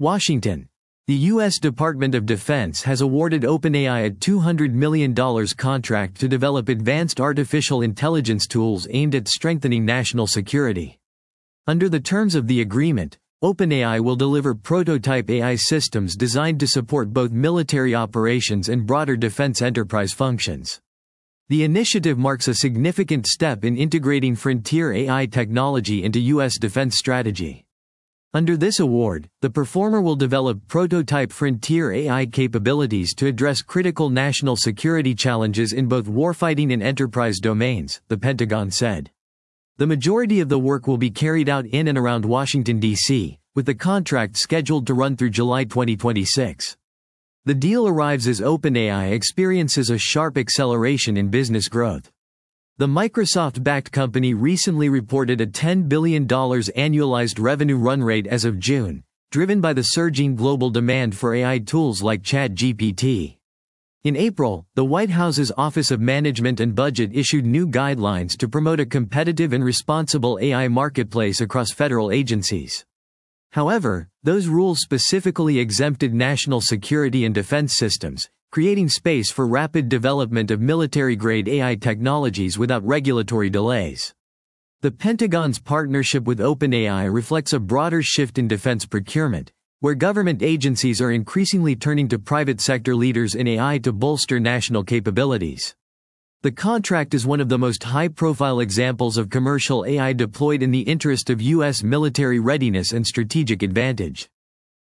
Washington. The U.S. Department of Defense has awarded OpenAI a $200 million contract to develop advanced artificial intelligence tools aimed at strengthening national security. Under the terms of the agreement, OpenAI will deliver prototype AI systems designed to support both military operations and broader defense enterprise functions. The initiative marks a significant step in integrating frontier AI technology into U.S. defense strategy. Under this award, the performer will develop prototype frontier AI capabilities to address critical national security challenges in both warfighting and enterprise domains, the Pentagon said. The majority of the work will be carried out in and around Washington, D.C., with the contract scheduled to run through July 2026. The deal arrives as OpenAI experiences a sharp acceleration in business growth. The Microsoft-backed company recently reported a $10 billion annualized revenue run rate as of June, driven by the surging global demand for AI tools like ChatGPT. In April, the White House's Office of Management and Budget issued new guidelines to promote a competitive and responsible AI marketplace across federal agencies. However, those rules specifically exempted national security and defense systems, creating space for rapid development of military-grade AI technologies without regulatory delays. The Pentagon's partnership with OpenAI reflects a broader shift in defense procurement, where government agencies are increasingly turning to private sector leaders in AI to bolster national capabilities. The contract is one of the most high-profile examples of commercial AI deployed in the interest of U.S. military readiness and strategic advantage.